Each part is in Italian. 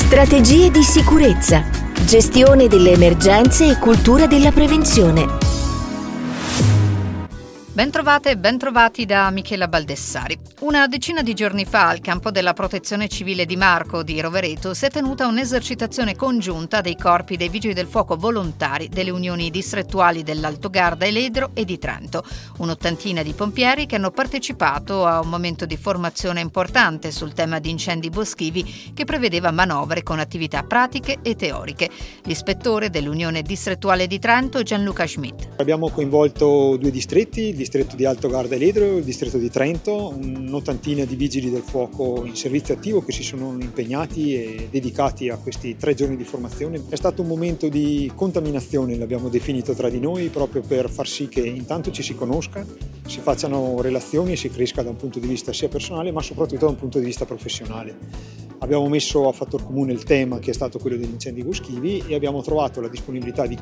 Strategie di sicurezza, gestione delle emergenze e cultura della prevenzione. Bentrovate e bentrovati da Michela Baldessari. Una decina di giorni fa al campo della Protezione Civile di Marco di Rovereto si è tenuta un'esercitazione congiunta dei corpi dei Vigili del Fuoco volontari delle unioni distrettuali dell'Alto Garda e Ledro e di Trento. Un'ottantina di pompieri che hanno partecipato a un momento di formazione importante sul tema di incendi boschivi che prevedeva manovre con attività pratiche e teoriche. L'ispettore dell'Unione Distrettuale di Trento, Gianluca Schmidt. Abbiamo coinvolto due distretti, il distretto di Alto Garda e Ledro e il distretto di Trento, un'ottantina di vigili del fuoco in servizio attivo che si sono impegnati e dedicati a questi 3 giorni di formazione. È stato un momento di contaminazione, l'abbiamo definito tra di noi, proprio per far sì che intanto ci si conosca, si facciano relazioni e si cresca da un punto di vista sia personale ma soprattutto da un punto di vista professionale. Abbiamo messo a fattor comune il tema che è stato quello degli incendi boschivi e abbiamo trovato la disponibilità di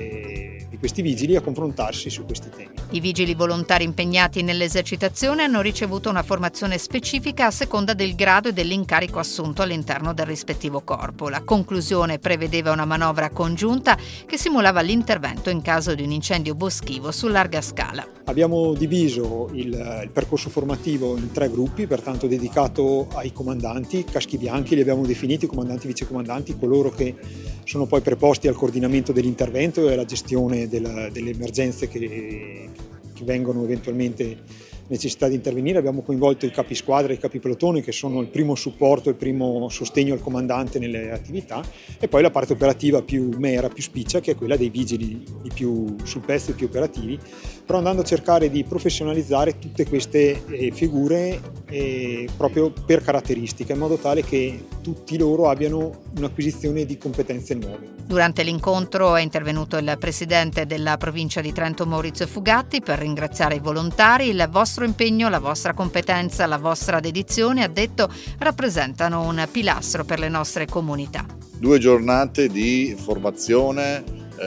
questi vigili a confrontarsi su questi temi. I vigili volontari impegnati nell'esercitazione hanno ricevuto una formazione specifica a seconda del grado e dell'incarico assunto all'interno del rispettivo corpo. La conclusione prevedeva una manovra congiunta che simulava l'intervento in caso di un incendio boschivo su larga scala. Abbiamo diviso il percorso formativo in 3 gruppi, pertanto dedicato ai comandanti, caschi bianchi, li abbiamo definiti comandanti, vicecomandanti, coloro che sono poi preposti al coordinamento dell'intervento e alla gestione delle emergenze che vengono eventualmente necessità di intervenire. Abbiamo coinvolto i capi squadra e i capi pelotone che sono il primo supporto, il primo sostegno al comandante nelle attività, e poi la parte operativa più mera, più spiccia, che è quella dei vigili i più sul pezzo e più operativi, però andando a cercare di professionalizzare tutte queste figure proprio per caratteristiche, in modo tale che tutti loro abbiano un'acquisizione di competenze nuove. Durante l'incontro è intervenuto il presidente della provincia di Trento Maurizio Fugatti per ringraziare i volontari. Il vostro impegno, la vostra competenza, la vostra dedizione, ha detto, rappresentano un pilastro per le nostre comunità. 2 giornate di formazione,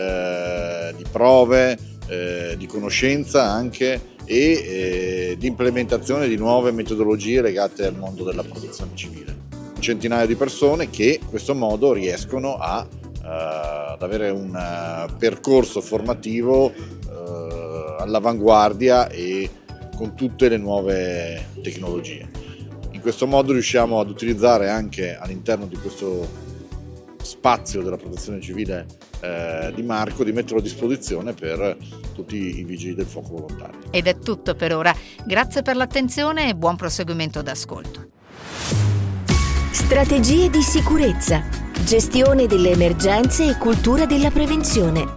di prove, di conoscenza anche e di implementazione di nuove metodologie legate al mondo della protezione civile. Un centinaio di persone che in questo modo riescono ad avere un percorso formativo all'avanguardia e con tutte le nuove tecnologie. In questo modo riusciamo ad utilizzare anche all'interno di questo spazio della protezione civile di Marco, di metterlo a disposizione per tutti i vigili del fuoco volontari. Ed è tutto per ora. Grazie per l'attenzione e buon proseguimento d'ascolto. Strategie di sicurezza, gestione delle emergenze e cultura della prevenzione.